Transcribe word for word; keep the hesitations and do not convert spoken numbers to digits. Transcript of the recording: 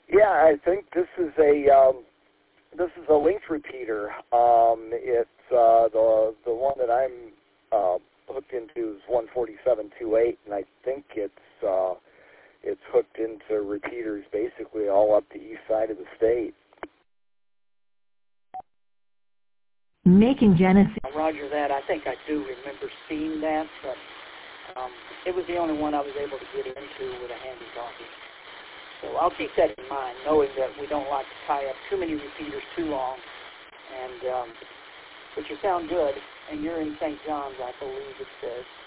Yeah, I think this is a um, this is a linked repeater. Um, it's uh, the the one that I'm uh, hooked into is one forty-seven point two eight, and I think it's uh, it's hooked into repeaters basically all up the east side of the state. Making Genesis. Roger that. I think I do remember seeing that, but um, it was the only one I was able to get into with a handy-talkie. So I'll keep that in mind, knowing that we don't like to tie up too many repeaters too long. And um, but you sound good, and you're in Saint John's, I believe it says.